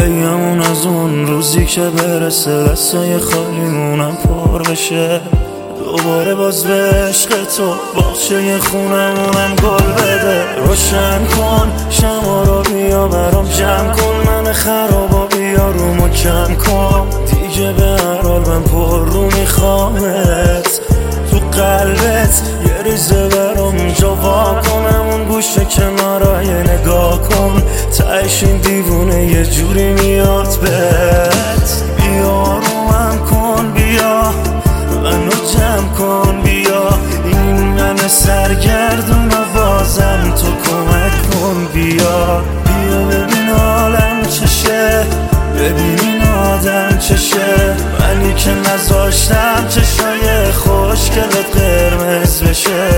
بگمون از اون روزی که برسه دستای خالیمونم پر بشه، دوباره باز به عشق تو باغچه خونمونم گل بده. روشن کن شما رو بیا برام جمع کن، من خرابا بیا رومو کم کن، دیگه به هر حال من پر رو میخوامت. تو قلبت یه ریزه برام جا وا کنم، اون گوشه کنارای نگاه کن، تهش این دیوونه یه جوری میاد بهت. بیا رومم کن، بیا منو جمع کن، بیا این من سرگردون و بازم تو کمک کن. بیا بیا ببین حالم چشه، ببین این آدم چشه، منی که نذاشتم چشای خوشگلت قرمز بشه.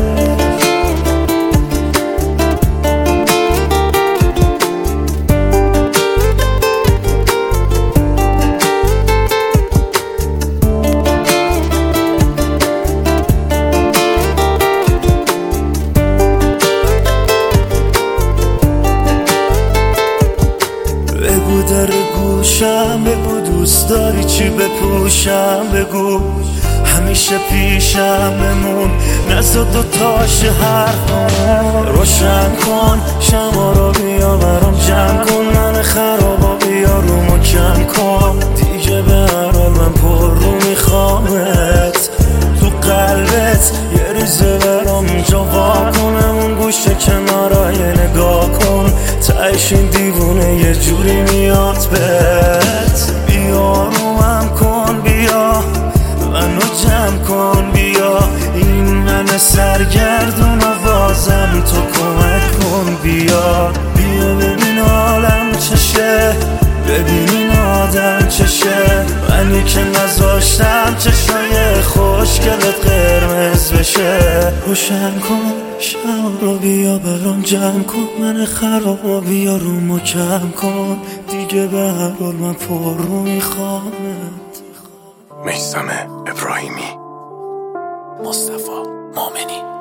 بگو در گوشم، بگو دوست داری چی بپوشم، بگو همیشه پیشم بمون، نزد دوتاش حرفم. روشن کن شما رو بیا برام جمع کن، من خرابا بیا رومو کم کن، دیگه به هر حال من پر رو میخوامت. تو قلبت یه ریزه برام جا وا کنم، اون گوشه کنارای نگاه کن، تهش این دیوونه یه جوری میاد بهت. بیا رومم کن، بیا منو جمع کن، بیا این من سرگردون و بازم تو کمک کن. بیا بیا ببین حالم چشه، ببین این آدم چشه، منی که نذاشتم چشای خوشگلت قرمز بشه. روشن کن شما رو بیا برام جمع کن، من خرابا بیا رومو کم کن، دیگه به هر حال من پر رو میخوامت. میثم ابراهیمی، مصطفی مؤمنی.